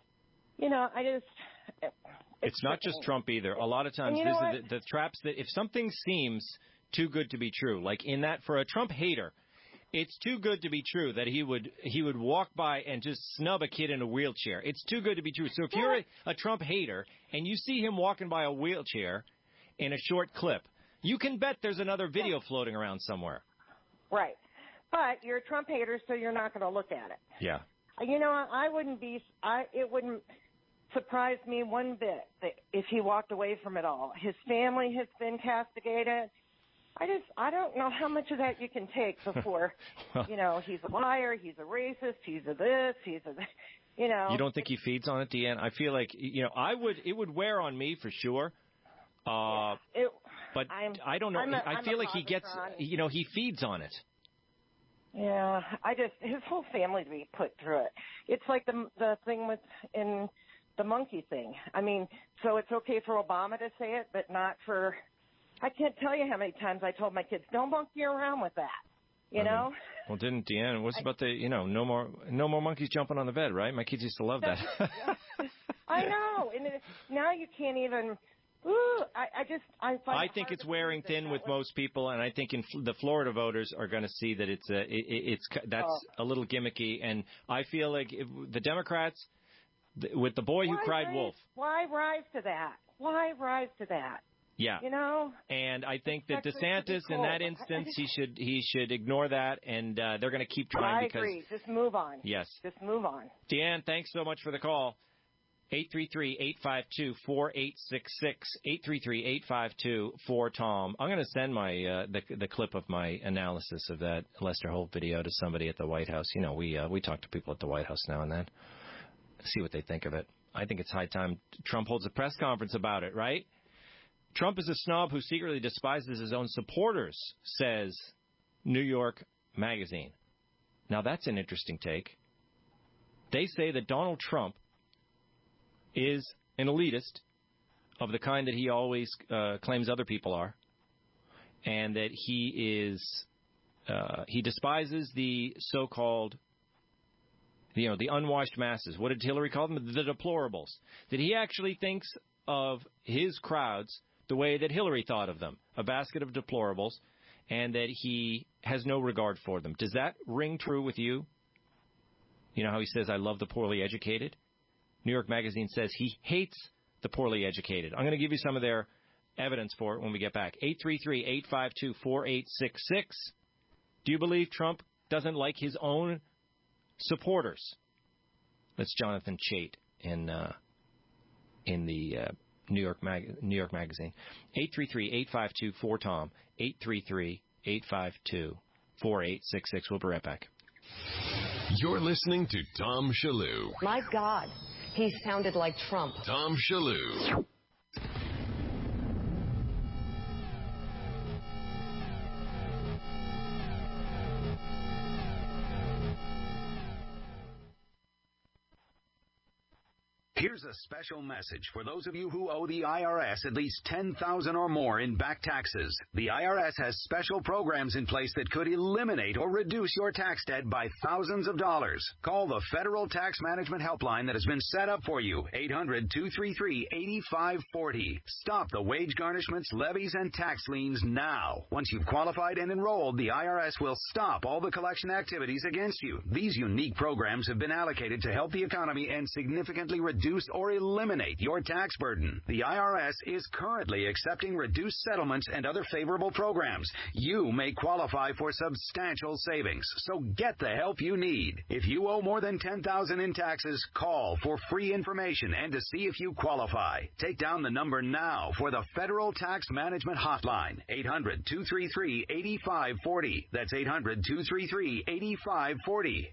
It's not just Trump either. A lot of times, this is the traps that if something seems too good to be true, like in that for a Trump hater, it's too good to be true that he would walk by and just snub a kid in a wheelchair. It's too good to be true. So if you're a Trump hater and you see him walking by a wheelchair in a short clip, You can bet there's another video floating around somewhere. Right. But you're a Trump hater, so you're not going to look at it. Yeah. You know, it wouldn't surprise me one bit that if he walked away from it all. His family has been castigated. I don't know how much of that you can take before, you know, he's a liar, he's a racist, he's a this, he's a, you know. You don't think he feeds on it, Deanne? I feel like, you know, it would wear on me for sure. But I don't know. I feel like he gets, you know, he feeds on it. Yeah, his whole family to be put through it. It's like the thing in the monkey thing. I mean, so it's okay for Obama to say it, but not for, I can't tell you how many times I told my kids, don't monkey around with that, you know? Well, didn't Deanne, what's about the, you know, no more monkeys jumping on the bed, right? My kids used to love that. I know, and now you can't even, I think it's wearing thin with most people, and I think the Florida voters are going to see that that's a little gimmicky, and I feel like the Democrats, with the boy who cried wolf. Why rise to that? Why rise to that? Yeah. You know? And I think that DeSantis, in that instance, he should ignore that, and they're going to keep trying. I agree. Just move on. Yes. Just move on. Deanne, thanks so much for the call. 833-852-4866, 833-852-4TOM. I'm going to send my the clip of my analysis of that Lester Holt video to somebody at the White House. You know, we talk to people at the White House now and then. See what they think of it. I think it's high time Trump holds a press conference about it, right? Trump is a snob who secretly despises his own supporters, says New York Magazine. Now, that's an interesting take. They say that Donald Trump is an elitist of the kind that he always claims other people are, and that he despises the so-called, you know, the unwashed masses. What did Hillary call them? The deplorables. That he actually thinks of his crowds the way that Hillary thought of them, a basket of deplorables, and that he has no regard for them. Does that ring true with you? You know how he says, I love the poorly educated? New York Magazine says he hates the poorly educated. I'm going to give you some of their evidence for it when we get back. 833-852-4866. Do you believe Trump doesn't like his own supporters? That's Jonathan Chait in the New York Magazine. 833-852-4TOM. 833-852-4866. We'll be right back. You're listening to Tom Shalhoub. My God, he sounded like Trump. Tom Shalhoub. Here's a special message for those of you who owe the IRS at least $10,000 or more in back taxes. The IRS has special programs in place that could eliminate or reduce your tax debt by thousands of dollars. Call the Federal Tax Management Helpline that has been set up for you, 800-233-8540. Stop the wage garnishments, levies, and tax liens now. Once you've qualified and enrolled, the IRS will stop all the collection activities against you. These unique programs have been allocated to help the economy and significantly reduce or eliminate your tax burden. The IRS is currently accepting reduced settlements and other favorable programs. You may qualify for substantial savings, so get the help you need. If you owe more than $10,000 in taxes, call for free information and to see if you qualify. Take down the number now for the Federal Tax Management Hotline, 800-233-8540. That's 800-233-8540.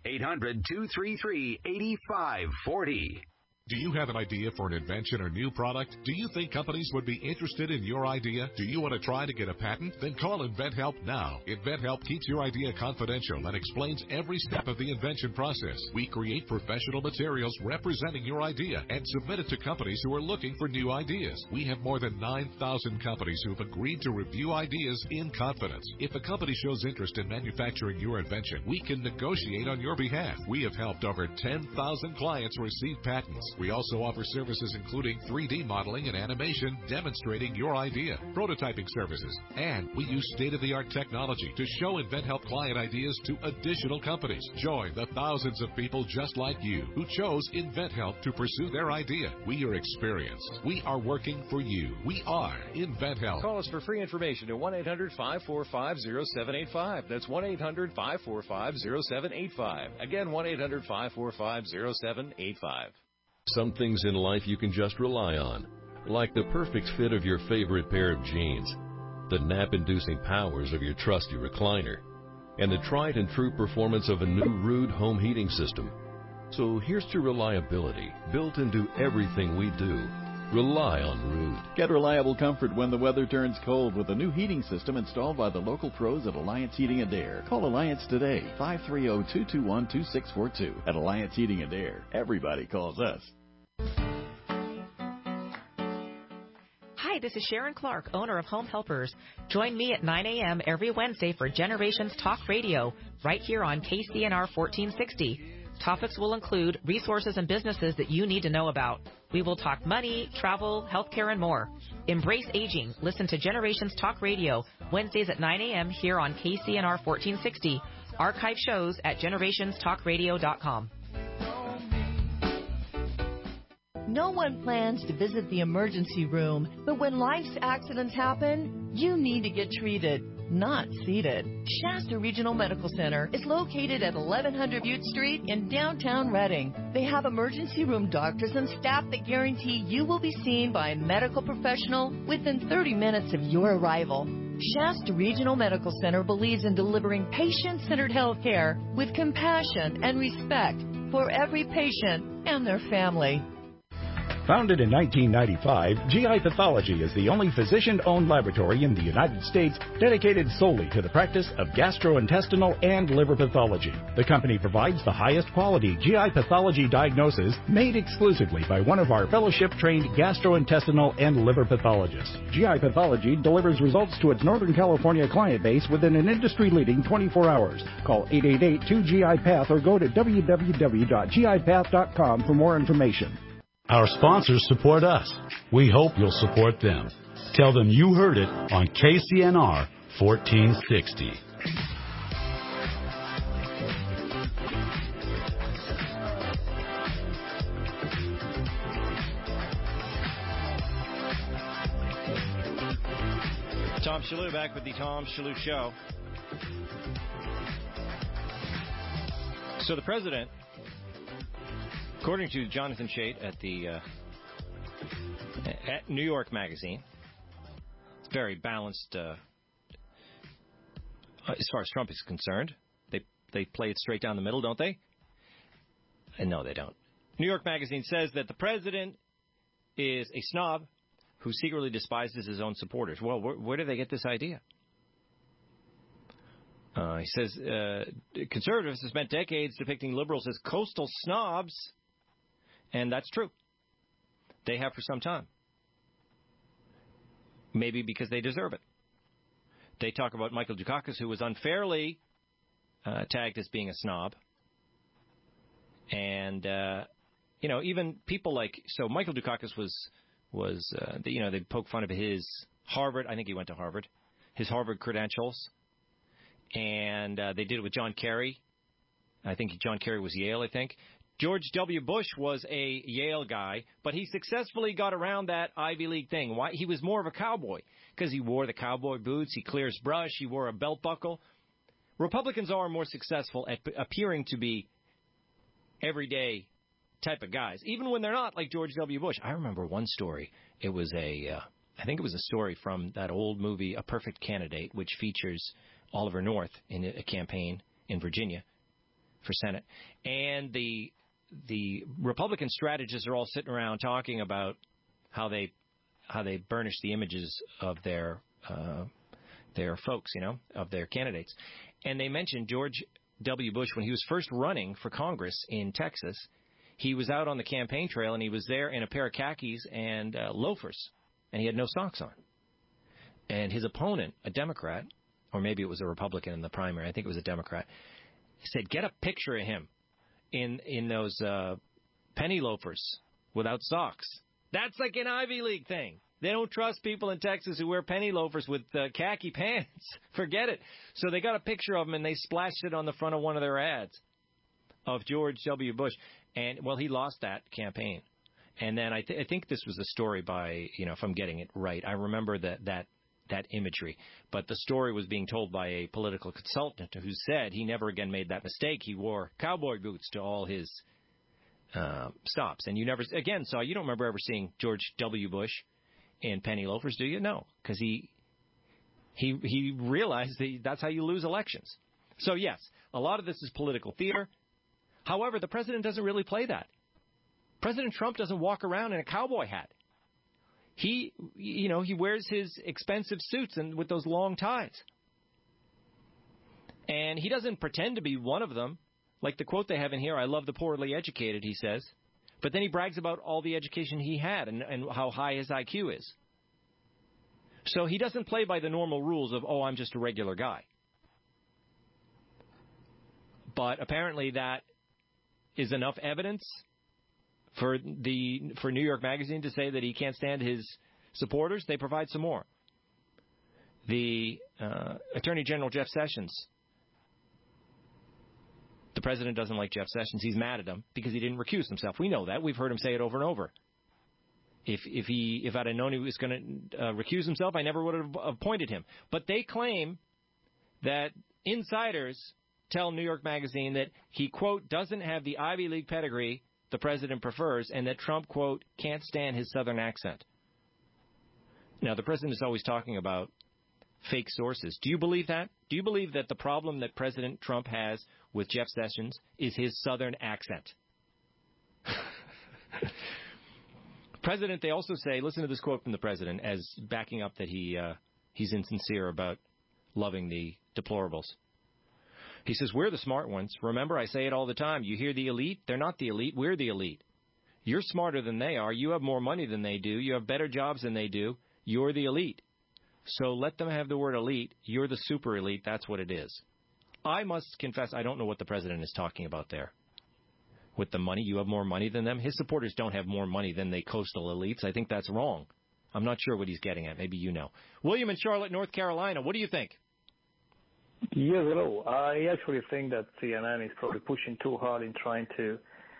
800-233-8540. Do you have an idea for an invention or new product? Do you think companies would be interested in your idea? Do you want to try to get a patent? Then call InventHelp now. InventHelp keeps your idea confidential and explains every step of the invention process. We create professional materials representing your idea and submit it to companies who are looking for new ideas. We have more than 9,000 companies who have agreed to review ideas in confidence. If a company shows interest in manufacturing your invention, we can negotiate on your behalf. We have helped over 10,000 clients receive patents. We also offer services including 3D modeling and animation demonstrating your idea, prototyping services, and we use state-of-the-art technology to show InventHelp client ideas to additional companies. Join the thousands of people just like you who chose InventHelp to pursue their idea. We are experienced. We are working for you. We are InventHelp. Call us for free information at 1-800-545-0785. That's 1-800-545-0785. Again, 1-800-545-0785. Some things in life you can just rely on, like the perfect fit of your favorite pair of jeans, the nap-inducing powers of your trusty recliner, and the tried and true performance of a new Ruud home heating system. So here's to reliability, built into everything we do. Rely on Ruud. Get reliable comfort when the weather turns cold with a new heating system installed by the local pros at Alliance Heating and Air. Call Alliance today, 530-221-2642. At Alliance Heating and Air, everybody calls us. Hi, this is Sharon Clark, owner of Home Helpers. Join me at 9 a.m. every Wednesday for Generations Talk Radio, right here on KCNR 1460. Topics will include resources and businesses that you need to know about. We will talk money, travel, healthcare, and more. Embrace aging. Listen to Generations Talk Radio, Wednesdays at 9 a.m. here on KCNR 1460. Archive shows at generationstalkradio.com. No one plans to visit the emergency room, but when life's accidents happen, you need to get treated, not seated. Shasta Regional Medical Center is located at 1100 Butte Street in downtown Reading. They have emergency room doctors and staff that guarantee you will be seen by a medical professional within 30 minutes of your arrival. Shasta Regional Medical Center believes in delivering patient-centered health care with compassion and respect for every patient and their family. Founded in 1995, GI Pathology is the only physician-owned laboratory in the United States dedicated solely to the practice of gastrointestinal and liver pathology. The company provides the highest quality GI pathology diagnosis made exclusively by one of our fellowship-trained gastrointestinal and liver pathologists. GI Pathology delivers results to its Northern California client base within an industry-leading 24 hours. Call 888-2GI-PATH or go to www.gipath.com for more information. Our sponsors support us. We hope you'll support them. Tell them you heard it on KCNR 1460. Tom Shalhoub back with the Tom Shalhoub Show. So the president, according to Jonathan Chait at New York Magazine, it's very balanced as far as Trump is concerned. They play it straight down the middle, don't they? And no, they don't. New York Magazine says that the president is a snob who secretly despises his own supporters. Well, where do they get this idea? He says conservatives have spent decades depicting liberals as coastal snobs. And that's true. They have for some time. Maybe because they deserve it. They talk about Michael Dukakis, who was unfairly tagged as being a snob. And, even people like... So Michael Dukakis was they poke fun of his Harvard... I think he went to Harvard. His Harvard credentials. And they did it with John Kerry. I think John Kerry was Yale, I think. George W. Bush was a Yale guy, but he successfully got around that Ivy League thing. Why? He was more of a cowboy because he wore the cowboy boots, he clears brush, he wore a belt buckle. Republicans are more successful at appearing to be everyday type of guys, even when they're not, like George W. Bush. I remember one story. It was I think it was a story from that old movie, A Perfect Candidate, which features Oliver North in a campaign in Virginia for Senate. And the Republican strategists are all sitting around talking about how they burnish the images of their folks, of their candidates. And they mentioned George W. Bush when he was first running for Congress in Texas. He was out on the campaign trail, and he was there in a pair of khakis and loafers, and he had no socks on. And his opponent, a Democrat, or maybe it was a Republican in the primary, I think it was a Democrat, said, get a picture of him in those penny loafers without socks. That's like an Ivy League thing. They don't trust people in Texas who wear penny loafers with khaki pants. Forget it. So they got a picture of him, and they splashed it on the front of one of their ads of George W. Bush. And, well, he lost that campaign. And then I think this was a story by, if I'm getting it right, I remember that imagery. But the story was being told by a political consultant who said he never again made that mistake. He wore cowboy boots to all his stops. And you don't remember ever seeing George W. Bush in penny loafers, do you? No, because he realized that's how you lose elections. So, yes, a lot of this is political theater. However, the president doesn't really play that. President Trump doesn't walk around in a cowboy hat. He wears his expensive suits and with those long ties. And he doesn't pretend to be one of them. Like the quote they have in here, I love the poorly educated, he says. But then he brags about all the education he had and how high his IQ is. So he doesn't play by the normal rules of, I'm just a regular guy. But apparently that is enough evidence for New York Magazine to say that he can't stand his supporters. They provide some more. The Attorney General Jeff Sessions, the president doesn't like Jeff Sessions. He's mad at him because he didn't recuse himself. We know that. We've heard him say it over and over. If I'd have known he was going to recuse himself, I never would have appointed him. But they claim that insiders tell New York Magazine that he, quote, doesn't have the Ivy League pedigree the president prefers, and that Trump, quote, can't stand his southern accent. Now, the president is always talking about fake sources. Do you believe that? Do you believe that the problem that President Trump has with Jeff Sessions is his southern accent? President, they also say, listen to this quote from the president as backing up that he's insincere about loving the deplorables. He says, we're the smart ones. Remember, I say it all the time. You hear the elite? They're not the elite. We're the elite. You're smarter than they are. You have more money than they do. You have better jobs than they do. You're the elite. So let them have the word elite. You're the super elite. That's what it is. I must confess, I don't know what the president is talking about there. With the money, you have more money than them. His supporters don't have more money than the coastal elites. I think that's wrong. I'm not sure what he's getting at. Maybe you know. William in Charlotte, North Carolina. What do you think? Yes, hello. I actually think that CNN is probably pushing too hard in trying to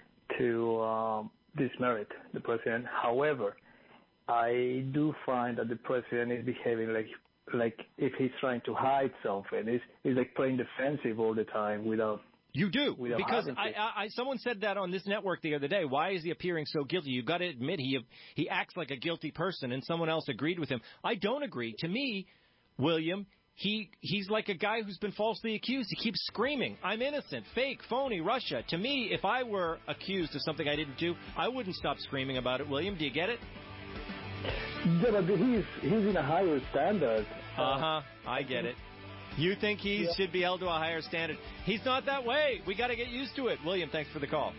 dismerit the president. However, I do find that the president is behaving like if he's trying to hide something. He's like playing defensive all the time without. You do, because someone said that on this network the other day. Why is he appearing so guilty? You've got to admit he acts like a guilty person, and someone else agreed with him. I don't agree. To me, William, he's like a guy who's been falsely accused. He keeps screaming, I'm innocent, fake, phony, Russia. To me, if I were accused of something I didn't do, I wouldn't stop screaming about it, William. Do you get it? Yeah, but he's in a higher standard. I get it. You think he should be held to a higher standard. He's not that way. We got to get used to it. William, thanks for the call.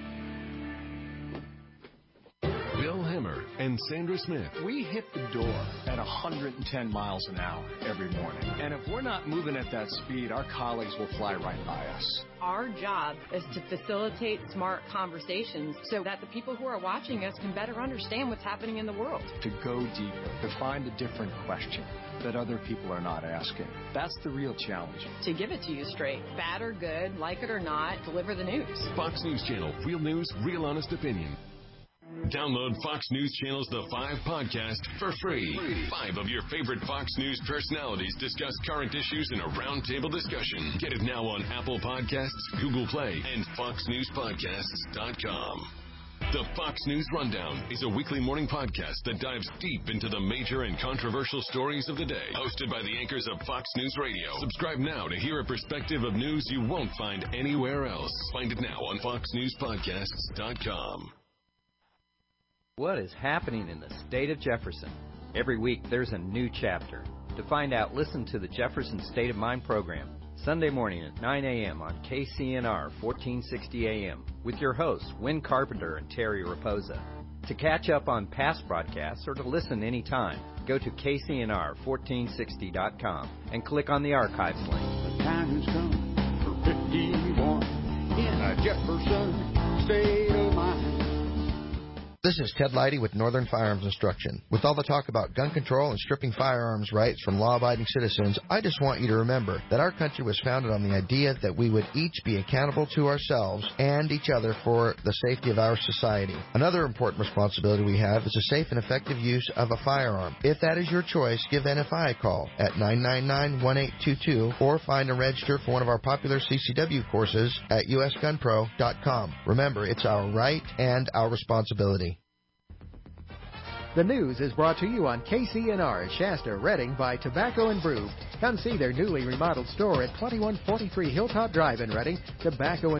Bill Hemmer and Sandra Smith. We hit the door at 110 miles an hour every morning. And if we're not moving at that speed, our colleagues will fly right by us. Our job is to facilitate smart conversations so that the people who are watching us can better understand what's happening in the world. To go deeper, to find a different question that other people are not asking. That's the real challenge. To give it to you straight, bad or good, like it or not, deliver the news. Fox News Channel, real news, real honest opinion. Download Fox News Channel's The 5 podcast for free. 5 of your favorite Fox News personalities discuss current issues in a roundtable discussion. Get it now on Apple Podcasts, Google Play, and FoxNewsPodcasts.com. The Fox News Rundown is a weekly morning podcast that dives deep into the major and controversial stories of the day. Hosted by the anchors of Fox News Radio. Subscribe now to hear a perspective of news you won't find anywhere else. Find it now on FoxNewsPodcasts.com. What is happening in the state of Jefferson? Every week there's a new chapter. To find out, listen to the Jefferson State of Mind program, Sunday morning at 9 a.m. on KCNR 1460 AM with your hosts, Wynn Carpenter and Terry Raposa. To catch up on past broadcasts or to listen anytime, go to KCNR1460.com and click on the archives link. The time has come for 51 in a Jefferson State of Mind. This is Ted Leidy with Northern Firearms Instruction. With all the talk about gun control and stripping firearms rights from law-abiding citizens, I just want you to remember that our country was founded on the idea that we would each be accountable to ourselves and each other for the safety of our society. Another important responsibility we have is the safe and effective use of a firearm. If that is your choice, give NFI a call at 999-1822 or find and register for one of our popular CCW courses at usgunpro.com. Remember, it's our right and our responsibility. The news is brought to you on KCNR, Shasta, Redding by Tobacco and Brew. Come see their newly remodeled store at 2143 Hilltop Drive in Redding. Tobacco